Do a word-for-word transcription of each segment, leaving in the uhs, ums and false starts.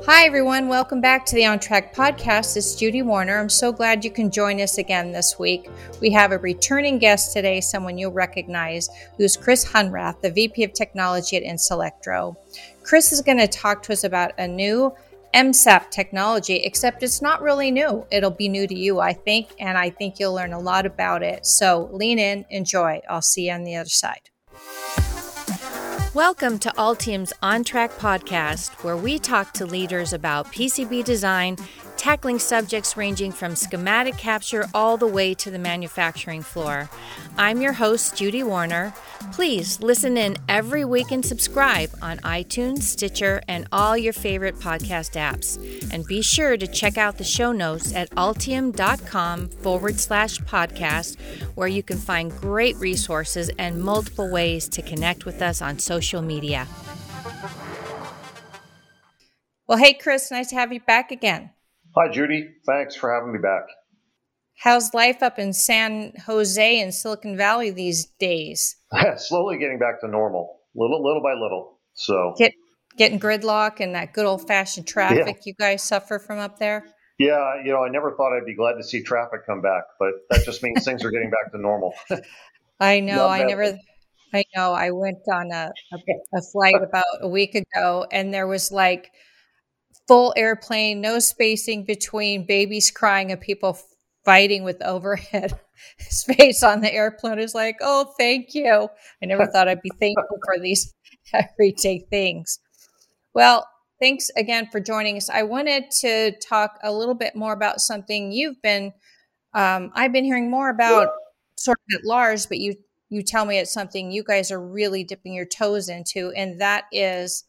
Hi, everyone. Welcome back to the On Track podcast. It's Judy Warner. I'm so glad you can join us again this week. We have a returning guest today, someone you'll recognize, who's Chris Hunrath, the V P of Technology at Inselectro. Chris is going to talk to us about a new M SAP technology, except it's not really new. It'll be new to you, I think, and I think you'll learn a lot about it. So lean in, enjoy. I'll see you on the other side. Welcome to Altium's On Track podcast, where we talk to leaders about P C B design, tackling subjects ranging from schematic capture all the way to the manufacturing floor. I'm your host, Judy Warner. Please listen in every week and subscribe on iTunes, Stitcher, and all your favorite podcast apps. And be sure to check out the show notes at altium.com forward slash podcast, where you can find great resources and multiple ways to connect with us on social media. Well, hey, Chris, nice to have you back again. Hi, Judy. Thanks for having me back. How's life up in San Jose and Silicon Valley these days? Slowly getting back to normal, little little by little. So Get getting gridlock and that good old fashioned traffic yeah. you guys suffer from up there. Yeah, you know, I never thought I'd be glad to see traffic come back, but that just means things are getting back to normal. I know. I never. I know. I went on a, a a flight about a week ago, and there was like full airplane, no spacing between, babies crying and people fighting with overhead space on the airplane. It's like, oh, thank you. I never thought I'd be thankful for these everyday things. Well, thanks again for joining us. I wanted to talk a little bit more about something you've been, um, I've been hearing more about sort of at large, but you, you tell me it's something you guys are really dipping your toes into, and that is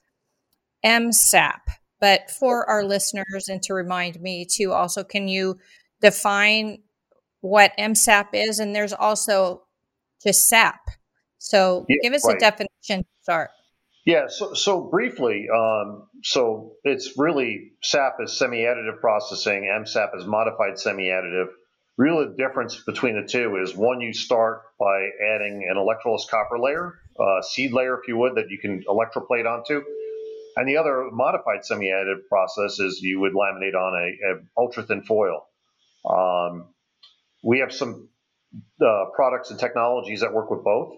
M SAP. But for our listeners, and to remind me too, also, can you define what M SAP is? And there's also just SAP. So yeah, give us right. a definition to start. Yeah, so, so briefly, um, so it's really SAP is semi-additive processing, M SAP is modified semi-additive. Really the difference between the two is one, you start by adding an electroless copper layer, uh, seed layer if you would, that you can electroplate onto. And the other modified semi-additive process is you would laminate on a, a ultra-thin foil. Um, we have some uh, products and technologies that work with both.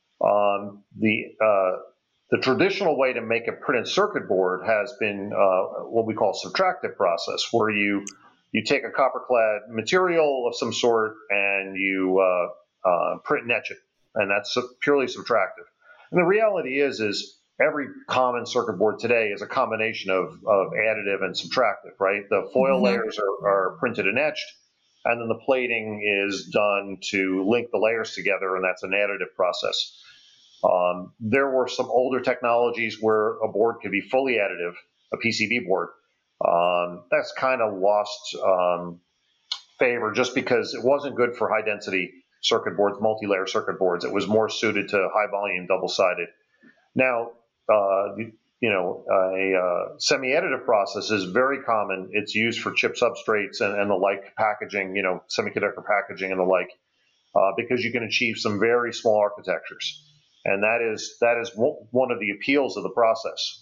Um, the uh, the traditional way to make a printed circuit board has been uh, what we call a subtractive process, where you you take a copper-clad material of some sort and you uh, uh, print and etch it, and that's purely subtractive. And the reality is is every common circuit board today is a combination of, of additive and subtractive, right? The foil mm-hmm. layers are, are printed and etched, and then the plating is done to link the layers together, and that's an additive process. Um, there were some older technologies where a board could be fully additive, a P C B board. Um, that's kind of lost um, favor just because it wasn't good for high-density circuit boards, multi-layer circuit boards. It was more suited to high-volume, double-sided. Now, Uh, you know, a uh, semi-additive process is very common. It's used for chip substrates and, and the like packaging, you know, semiconductor packaging and the like, uh, because you can achieve some very small architectures. And that is that is one of the appeals of the process.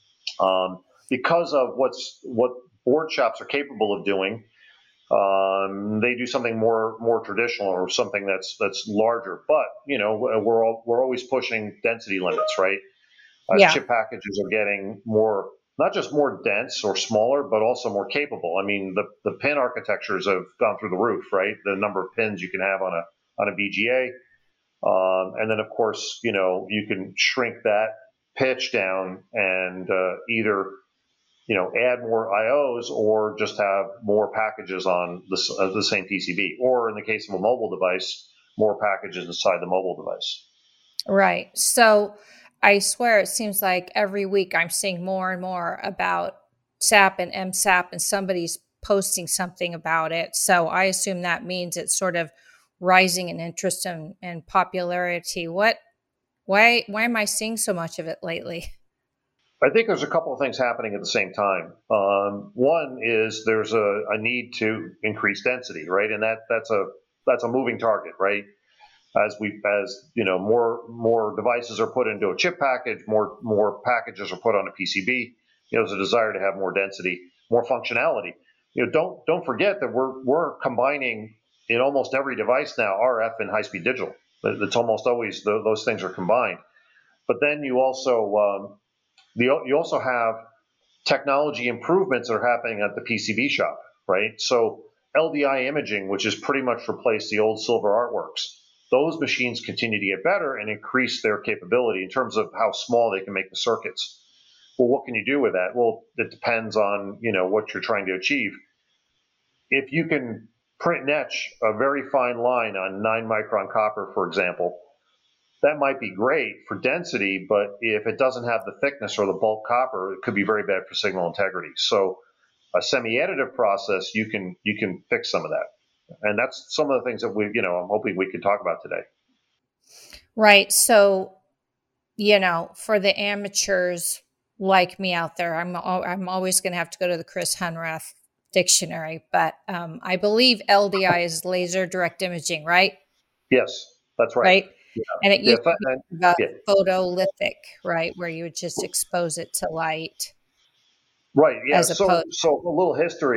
Um, because of what's what board shops are capable of doing, um, they do something more more traditional or something that's that's larger. But you know, we're all, we're always pushing density limits, right? As yeah. chip packages are getting more, not just more dense or smaller, but also more capable. I mean, the, the pin architectures have gone through the roof, right? The number of pins you can have on a on a V G A. Um, and then, of course, you know, you can shrink that pitch down and uh, either, you know, add more I Os or just have more packages on the, uh, the same P C B. Or in the case of a mobile device, more packages inside the mobile device. Right. So I swear it seems like every week I'm seeing more and more about SAP and M SAP, and somebody's posting something about it. So I assume that means it's sort of rising in interest and, and popularity. What, why, why am I seeing so much of it lately? I think there's a couple of things happening at the same time. Um, one is there's a, a need to increase density, right? And that that's a that's a moving target, right? As we, as you know, more more devices are put into a chip package, more more packages are put on a P C B. you know, there's a desire to have more density, more functionality. You know, don't don't forget that we're we're combining in almost every device now R F and high speed digital. It's almost always the, those things are combined. But then you also um, the, you also have technology improvements that are happening at the P C B shop, right? So L D I imaging, which has pretty much replaced the old Silver Artworks, those machines continue to get better and increase their capability in terms of how small they can make the circuits. Well, what can you do with that? Well, it depends on, you know, what you're trying to achieve. If you can print and etch a very fine line on nine micron copper, for example, that might be great for density, but if it doesn't have the thickness or the bulk copper, it could be very bad for signal integrity. So a semi-additive process, you can you can fix some of that. And that's some of the things that we, you know, I'm hoping we can talk about today. Right. So, you know, for the amateurs like me out there, I'm I'm always going to have to go to the Chris Hunrath dictionary, but um, I believe L D I is laser direct imaging, right? Yes, that's right. Right. Yeah. And it used yeah, to be about yeah. photolithic, right, where you would just expose it to light. Right. Yeah. So, so a little history.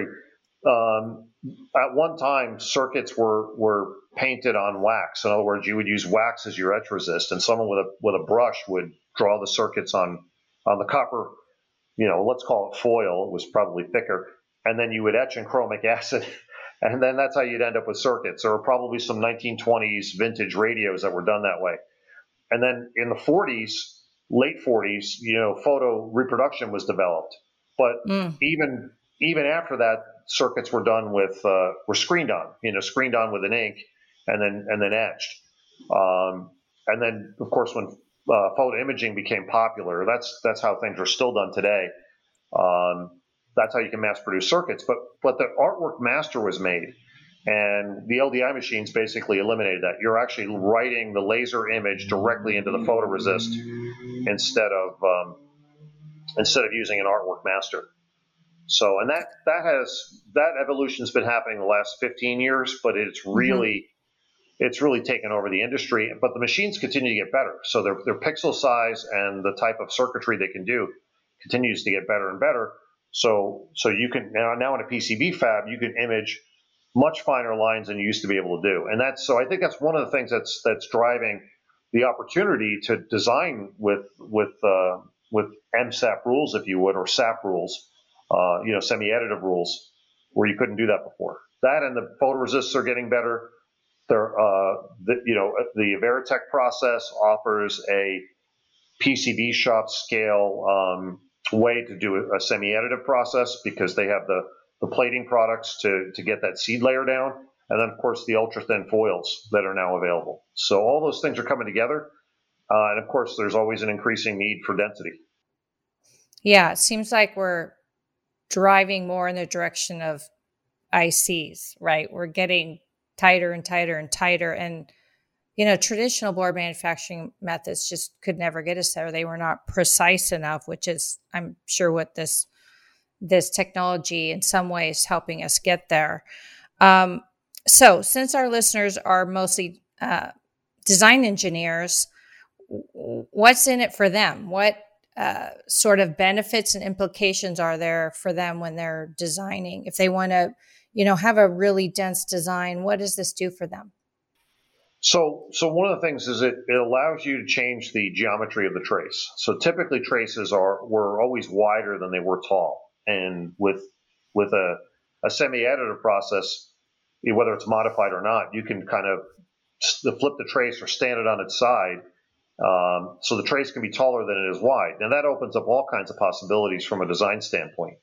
Um, at one time, circuits were were painted on wax. In other words, you would use wax as your etch resist, and someone with a with a brush would draw the circuits on on the copper. You know, let's call it foil. It was probably thicker, and then you would etch in chromic acid, and then that's how you'd end up with circuits. There were probably some nineteen twenties vintage radios that were done that way. And then in the forties, late forties, you know, photo reproduction was developed. But mm. even even after that, circuits were done with uh, were screened on, you know, screened on with an ink, and then and then etched. Um, and then, of course, when uh, photo imaging became popular, that's that's how things are still done today. Um, that's how you can mass produce circuits. But but the artwork master was made. And the L D I machines basically eliminated that. You're actually writing the laser image directly into the photoresist instead of um, instead of using an artwork master. So, and that that has that evolution's been happening the last fifteen years, but it's really mm-hmm. it's really taken over the industry. But the machines continue to get better. So their their pixel size and the type of circuitry they can do continues to get better and better. So so you can now now in a P C B fab you can image much finer lines than you used to be able to do. And that's so I think that's one of the things that's that's driving the opportunity to design with with uh, with M SAP rules, if you would, or SAP rules, uh, you know, semi-additive rules, where you couldn't do that before. That and the photoresists are getting better. They're, uh, the, you know, the Veritech process offers a P C B shop scale um, way to do a semi-additive process because they have the the plating products to, to get that seed layer down, and then, of course, the ultra-thin foils that are now available. So all those things are coming together, uh, and, of course, there's always an increasing need for density. Yeah, it seems like we're driving more in the direction of I Cs, right? We're getting tighter and tighter and tighter, and, you know, traditional board manufacturing methods just could never get us there. They were not precise enough, which is, I'm sure, what this this technology in some ways helping us get there. Um, so since our listeners are mostly uh, design engineers, what's in it for them? What uh, sort of benefits and implications are there for them when they're designing? If they want to, you know, have a really dense design, what does this do for them? So, so one of the things is it, it allows you to change the geometry of the trace. So typically traces are were always wider than they were tall. And with with a, a semi-additive process, whether it's modified or not, you can kind of flip the trace or stand it on its side. Um, so the trace can be taller than it is wide. Now that opens up all kinds of possibilities from a design standpoint.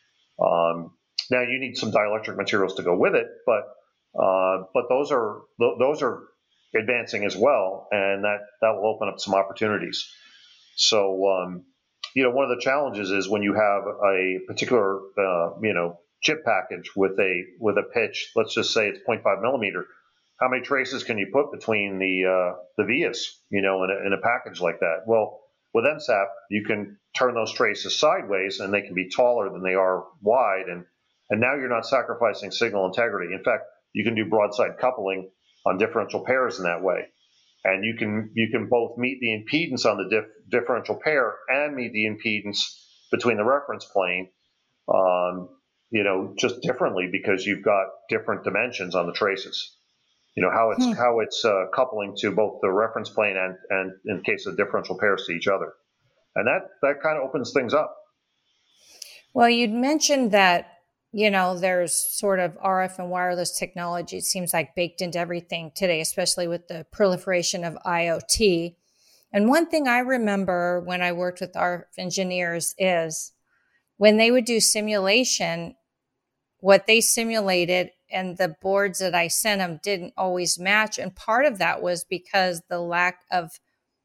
Um, now you need some dielectric materials to go with it, but uh, but those are those are advancing as well, and that, that will open up some opportunities. So um, you know, one of the challenges is when you have a particular, uh, you know, chip package with a with a pitch, let's just say it's zero point five millimeter. How many traces can you put between the uh, the vias, you know, in a, in a package like that? Well, with M SAP, you can turn those traces sideways, and they can be taller than they are wide, and and now you're not sacrificing signal integrity. In fact, you can do broadside coupling on differential pairs in that way. And you can you can both meet the impedance on the dif- differential pair and meet the impedance between the reference plane, um, you know, just differently because you've got different dimensions on the traces. You know, how it's Hmm. how it's uh, coupling to both the reference plane and, and in case of differential pairs to each other. And that, that kind of opens things up. Well, you'd mentioned that, you know, there's sort of R F and wireless technology. It seems like baked into everything today, especially with the proliferation of I O T. And one thing I remember when I worked with R F engineers is when they would do simulation, what they simulated and the boards that I sent them didn't always match. And part of that was because the lack of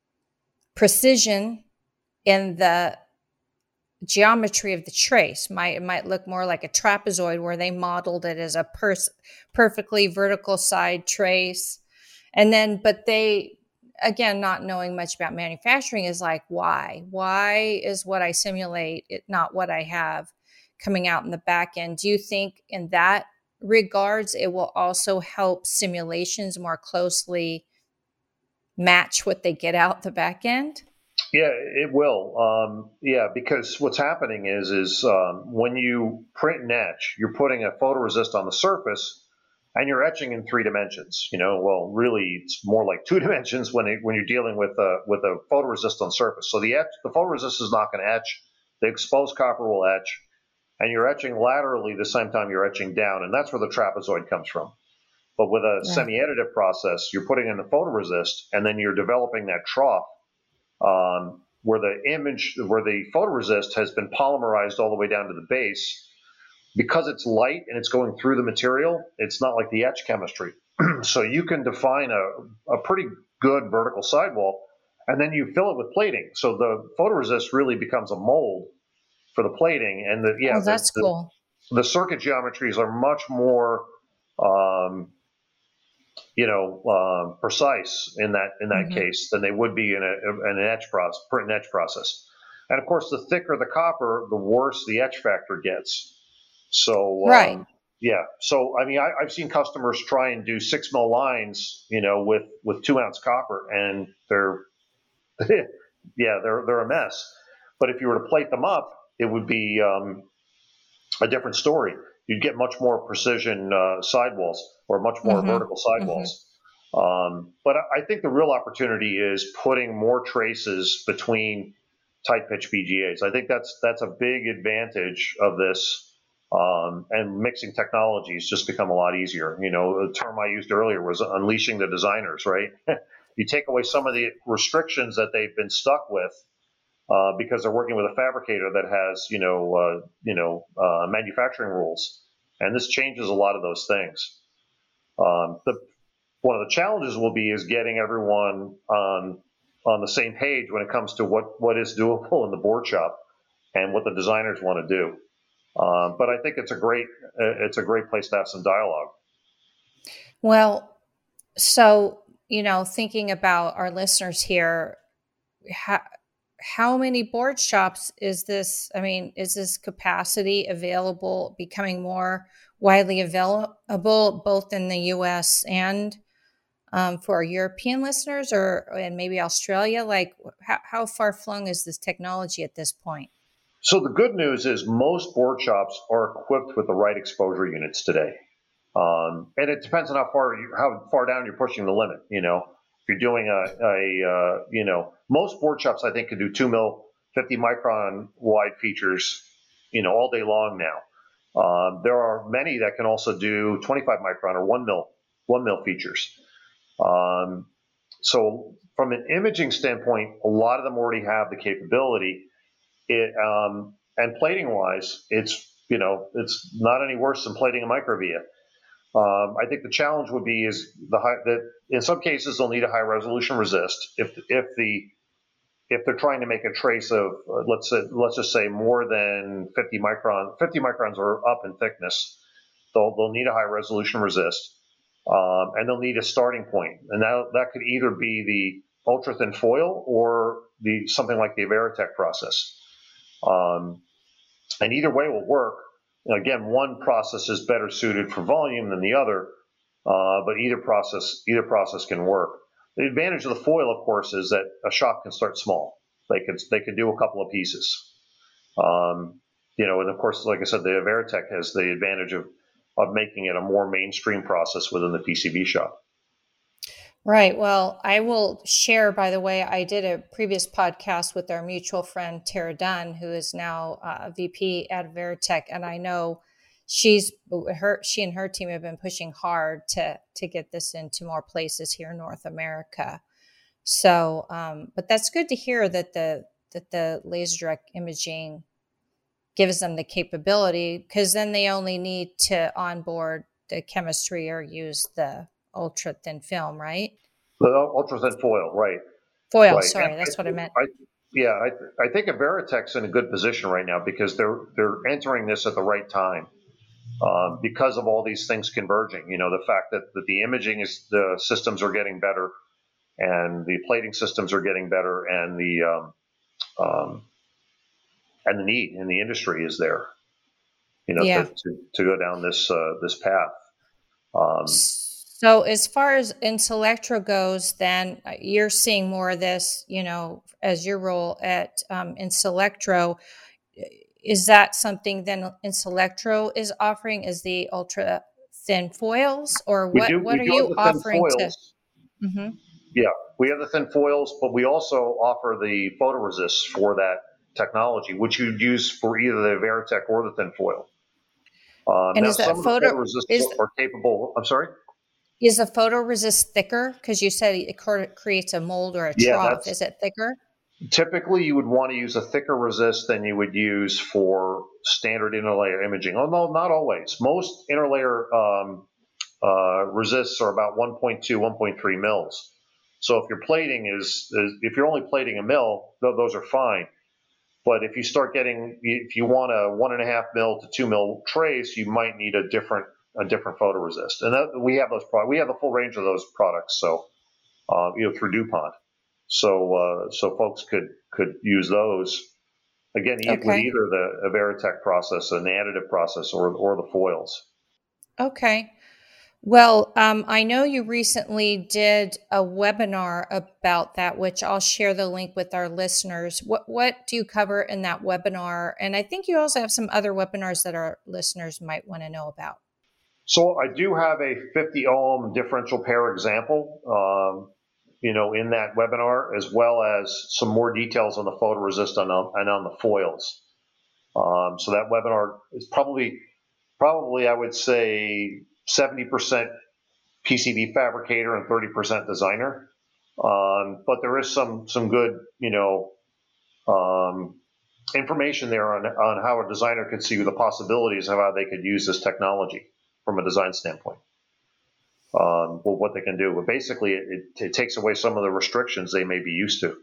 precision in the geometry of the trace. Might it might look more like a trapezoid where they modeled it as a pers- perfectly vertical side trace. And then, but they, again, not knowing much about manufacturing is like, why? Why is what I simulate it not what I have coming out in the back end? Do you think in that regards, it will also help simulations more closely match what they get out the back end? Yeah, it will. Um, yeah, because what's happening is is um, when you print and etch, you're putting a photoresist on the surface, and you're etching in three dimensions. You know, well, really, it's more like two dimensions when it, when you're dealing with a with a photoresist on surface. So the etch, the photoresist is not going to etch. The exposed copper will etch, and you're etching laterally the same time you're etching down, and that's where the trapezoid comes from. But with a Right. semi-additive process, you're putting in the photoresist, and then you're developing that trough um, where the image, where the photoresist has been polymerized all the way down to the base. Because it's light and it's going through the material, it's not like the etch chemistry. So you can define a, a pretty good vertical sidewall, and then you fill it with plating. So the photoresist really becomes a mold for the plating, and the yeah Oh, the that's the, cool. the circuit geometries are much more um, you know, uh, precise in that in that Mm-hmm. case than they would be in, a, in an etch process, print and etch process. And of course, the thicker the copper, the worse the etch factor gets. So Right. um, yeah, so I mean, I, I've seen customers try and do six mil lines, you know, with with two ounce copper, and they're yeah, they're they're a mess. But if you were to plate them up, it would be um, a different story. You'd get much more precision uh, sidewalls or much more Mm-hmm. vertical Mm-hmm. sidewalls. Um, but I think the real opportunity is putting more traces between tight pitch V G As. I think that's that's a big advantage of this. Um, and mixing technologies just become a lot easier. You know, the term I used earlier was unleashing the designers, right? You take away some of the restrictions that they've been stuck with uh, because they're working with a fabricator that has, you know, uh, you know, uh, manufacturing rules, and this changes a lot of those things. Um, the one of the challenges will be is getting everyone on on the same page when it comes to what what is doable in the board shop and what the designers want to do. Um, but I think it's a great it's a great place to have some dialogue. Well, so, you know, thinking about our listeners here, how, how many board shops is this? I mean, is this capacity available, becoming more widely available both in the U S and um, for our European listeners, or and maybe Australia? Like, how, how far flung is this technology at this point? So the good news is most board shops are equipped with the right exposure units today. Um, and it depends on how far you, how far down you're pushing the limit. You know, if you're doing a, a uh, you know, most board shops I think can do two mil, fifty micron wide features, you know, all day long now. Um, there are many that can also do twenty-five micron or one mil, one mil features. Um, so from an imaging standpoint, a lot of them already have the capability. It, um, and plating wise, it's you know, it's not any worse than plating a microvia. Um, I think the challenge would be is the high, that in some cases they'll need a high resolution resist if if the if they're trying to make a trace of uh, let's say, let's just say more than fifty micron fifty microns or up in thickness, they'll they'll need a high resolution resist, um, and they'll need a starting point, and that that could either be the ultra thin foil or the something like the Veritech process, um, and either way will work. Again, one process is better suited for volume than the other, uh, but either process either process can work. The advantage of the foil, of course, is that a shop can start small. They could they could do a couple of pieces. Um, you know, and of course, like I said, the Veritech has the advantage of, of making it a more mainstream process within the P C B shop. Right. Well, I will share, by the way, I did a previous podcast with our mutual friend, Tara Dunn, who is now uh, V P at Veritech. And I know she's her, she and her team have been pushing hard to, to get this into more places here in North America. So, um, but that's good to hear that the, that the laser direct imaging gives them the capability, because then they only need to onboard the chemistry or use the ultra thin film, right? The ultra thin foil, right? Foil, Right. sorry, And that's what I meant. I, I, yeah, I, I think Veritech's in a good position right now because they're they're entering this at the right time um, because of all these things converging. You know, the fact that, that the imaging is the systems are getting better, and the plating systems are getting better, and the um, um, and the need in the industry is there. You know, to Yeah. to, to go down this uh, this path. Um, So as far as Intellectro goes, then uh, you're seeing more of this, you know, as your role at um, Intellectro. Is that something then Intellectro is offering, is the ultra thin foils, or we what, do what we are do have you the thin offering to? foils. Mm-hmm. Yeah, we have the thin foils, but we also offer the photoresists for that technology, which you'd use for either the Veritech or the thin foil. Um, And now, is that some of the photo, photoresists is, are capable. I'm sorry. is the photoresist thicker? Because you said it creates a mold or a Yeah, trough. that's Is it thicker? typically you would want to use a thicker resist than you would use for standard interlayer imaging. Oh no, not always. Most interlayer um, uh, resists are about one point two, one point three mils. So if your plating is, is if you're only plating a mil, those are fine. But if you start getting, if you want a one and a half mil to two mil trace, you might need a different a different photoresist. And that, we have those products. We have the full range of those products. So uh, you know, through DuPont. So uh, so folks could could use those again with Okay. either the Veritech process, an additive process, or or the foils. Okay. Well, um, I know you recently did a webinar about that, which I'll share the link with our listeners. What what do you cover in that webinar? And I think you also have some other webinars that our listeners might want to know about. So I do have a fifty ohm differential pair example, um, you know, in that webinar, as well as some more details on the photoresist and on, and on the foils. Um, so that webinar is probably, probably I would say seventy percent P C B fabricator and thirty percent designer. Um, but there is some some good, you know, um, information there on on how a designer could see the possibilities of how they could use this technology from a design standpoint. Um, well, what they can do, but basically, it, it, it takes away some of the restrictions they may be used to.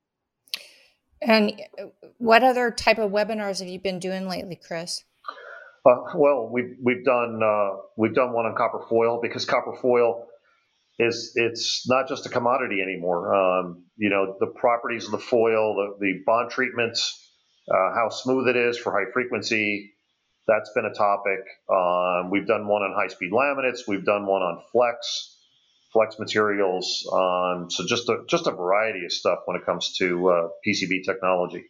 And what other type of webinars have you been doing lately, Chris? Uh, well, we've we've done uh, we've done one on copper foil because copper foil is it's not just a commodity anymore. Um, you know, the properties of the foil, the, the bond treatments, uh, how smooth it is for high frequency. That's been a topic. Um, we've done one on high speed laminates. We've done one on flex, flex materials. Um, so just a just a variety of stuff when it comes to uh, P C B technology.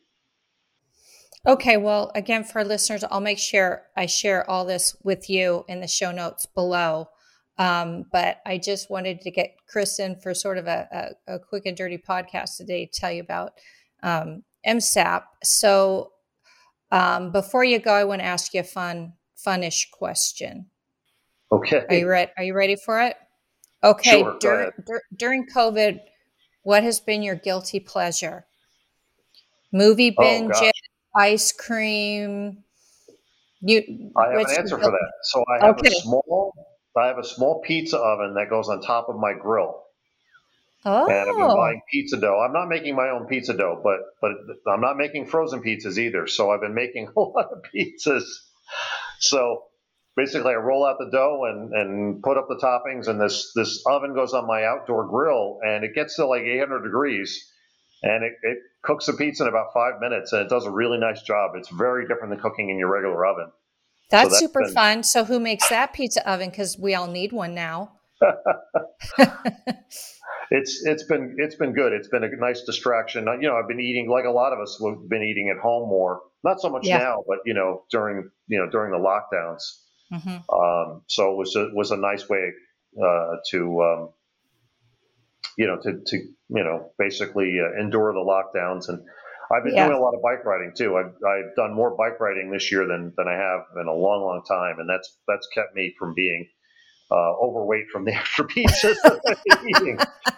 Okay, well, again, for our listeners, I'll make sure I share all this with you in the show notes below. Um, but I just wanted to get Chris in for sort of a, a, a quick and dirty podcast today to tell you about um, M SAP. So um, before you go, I want to ask you a fun, funish question. Okay. Are you ready? Are you ready for it? Okay. Sure. Dur- dur- during COVID, what has been your guilty pleasure? Movie binge, oh, ice cream. You, I have what's an your answer for guilty? that. So I have a Okay. small I have a small pizza oven that goes on top of my grill. And I've been Oh, buying pizza dough. I'm not making my own pizza dough, but but I'm not making frozen pizzas either. So I've been making a lot of pizzas. So basically, I roll out the dough and, and put up the toppings, and this this oven goes on my outdoor grill, and it gets to like eight hundred degrees, and it, it cooks the pizza in about five minutes, and it does a really nice job. It's very different than cooking in your regular oven. So that's that's super been fun. So who makes that pizza oven? Because we all need one now. it's it's been it's been good. It's been a nice distraction. You know, I've been eating like a lot of us have been eating at home more. Not so much Yeah. now, but you know, during you know during the lockdowns. Mm-hmm. Um, so it was a, was a nice way uh, to um, you know to to you know basically uh, endure the lockdowns. And I've been Yeah. doing a lot of bike riding too. I've I've done more bike riding this year than than I have in a long long time, and that's that's kept me from being uh, overweight from the extra pizzas that I've been eating.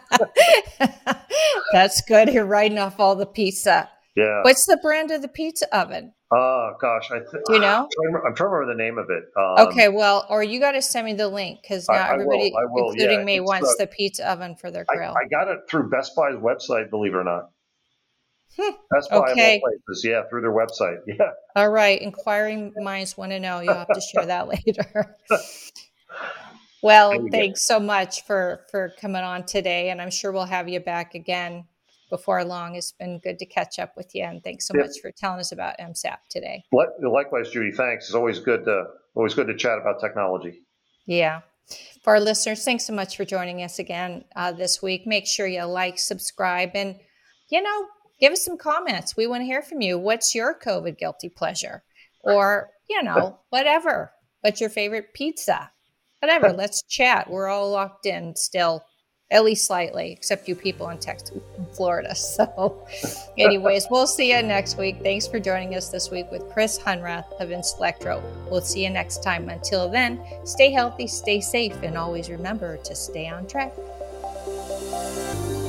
That's good. You're writing off all the pizza. Yeah. What's the brand of the pizza oven? Oh gosh, I th- Do you know? I'm, trying to remember, I'm trying to remember the name of it. Um, Okay, well, or you got to send me the link because I, now I will. everybody, I will. including Yeah, me, it's wants uh, the pizza oven for their I, grill. I got it through Best Buy's website. Believe it or not, Hmm. Best Buy of all Okay. places. Yeah, through their website. Yeah. All right. Inquiring minds want to know. You'll have to share that later. Well, thanks so much for for coming on today, and I'm sure we'll have you back again before long. It's been good to catch up with you, and thanks so Yep. much for telling us about M S A P today. Likewise, Judy. Thanks. It's always good to always good to chat about technology. Yeah. For our listeners, thanks so much for joining us again uh, this week. Make sure you like, subscribe, and you know, give us some comments. We want to hear from you. What's your COVID guilty pleasure, or you know, whatever. What's your favorite pizza? Whatever, let's chat. We're all locked in still, at least slightly, except you people in Texas and Florida. So anyways, we'll see you next week. Thanks for joining us this week with Chris Hunrath of Inselectro. We'll see you next time. Until then, stay healthy, stay safe, and always remember to stay on track.